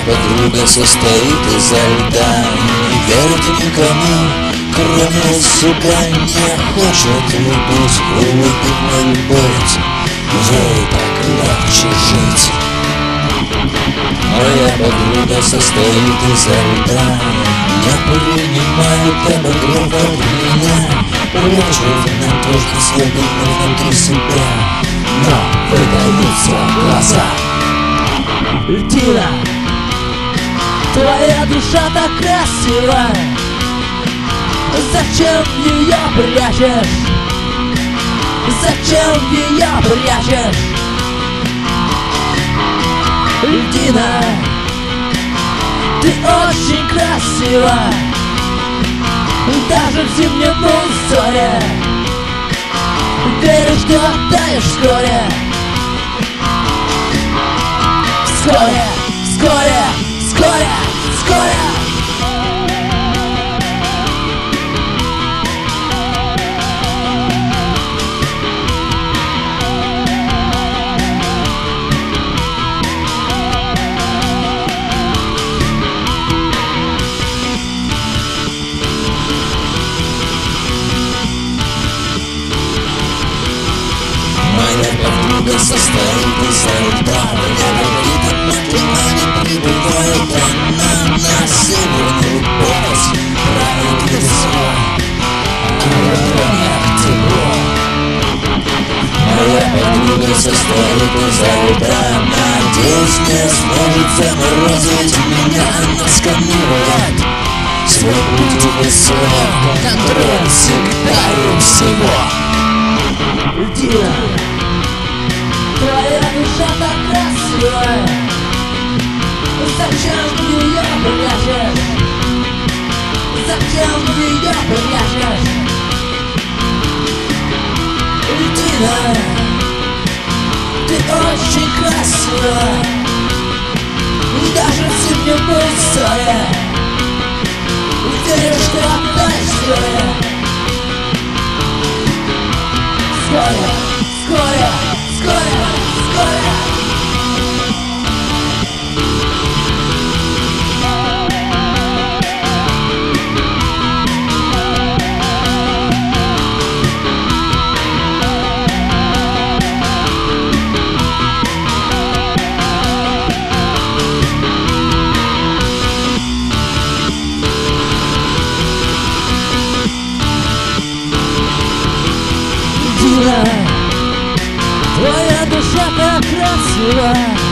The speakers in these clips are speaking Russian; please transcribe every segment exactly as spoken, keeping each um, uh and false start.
подруга состоит изо льда и не верит никому, кроме себя. Не хочет любить, улыбить на любовь, ей так легче жить. Моя подруга состоит изо льда, не принимает обогрев от меня, прячет надежно свободно внутри себя, но выдаются глаза. Льдина, твоя душа так красива, зачем ее прячешь? Зачем ее прячешь? Льдина, ты очень красива, даже в зимнем мусоре. Верю, что оттаешь вскоре. Вскоре, вскоре, вскоре, вскоре. Моя подруга состоит изо льда, на тумане прибывает она на северный полюс, правит весной, а в ладонях тепло. Моя подруга состоит изо льда, надеюсь, не сможет заморозить меня, но сканирует свой путь в весной, контроль всегда и всего. Льдина, твоя душа так красива, зачем ее прячешь? Зачем ее прячешь? Льдина, ты очень красива, даже в зимнем мусоре. Верю, что отдаешь вскоре. Скоро, скоро, скоро, скоро. Льдина, твоя душа так красива,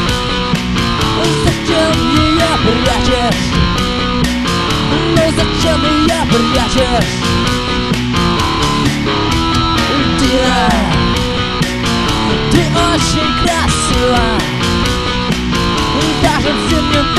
зачем ее прячешь? Ну зачем ее прячешь? Льдина, ты очень красива, даже в зимнем